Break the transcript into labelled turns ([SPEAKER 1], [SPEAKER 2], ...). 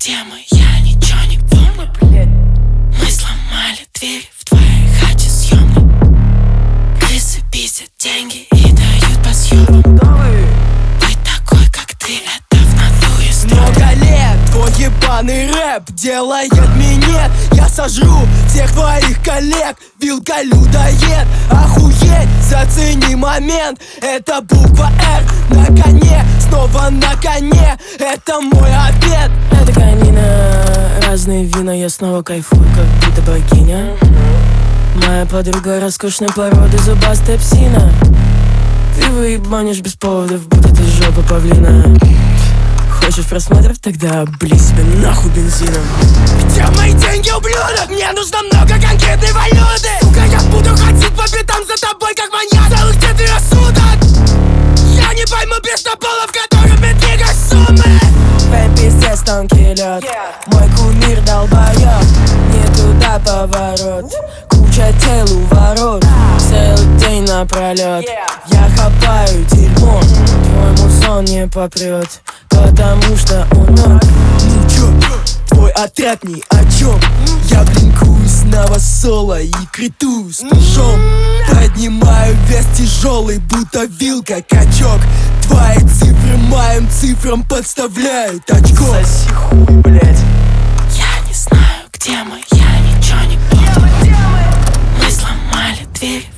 [SPEAKER 1] где мы, я ничего не помню. Мы сломали дверь в твоей хате съемной. Крысы пиздят деньги и дают по съемам. Быть такой, как ты, это в натуре строй.
[SPEAKER 2] Много лет твой ебаный рэп делает минет. Я сожру всех твоих коллег, вилка людоед. Охуеть, зацени момент, это буква «Р» на коне, снова на коне, это мой ответ.
[SPEAKER 3] Это конина, разные вина, я снова кайфую, как будто богиня. Моя подруга роскошной породы, зубастая псина. Ты выебанишь без поводов, будто ты жопа павлина. Хочешь просмотров? Тогда обли себе нахуй бензином.
[SPEAKER 2] Где мои деньги, ублюдок? Мне нужно много конкретной валюты. Сука, я буду ходить по пятам за тобой, как маньяк целых 4 суток. Я не пойму пиздоболов, которыми двигаешь суммы.
[SPEAKER 3] Твой пиздец тонкий лед, мой кумир долбоёб. Не туда поворот, куча тел у ворот. Целый день напролёт, я хапаю дерьмо. Твой музон не попрет, потому что он ног.
[SPEAKER 2] Ну чё, твой отряд ни о чем. Я блинкую снова соло и критую с ножом. Поднимаю вес тяжелый, будто вилка качок. Твои цифры моим цифрам подставляют очко.
[SPEAKER 3] Соси хуй, блядь.
[SPEAKER 1] Я не знаю, где мы, я ничего не помню. Мы сломали дверь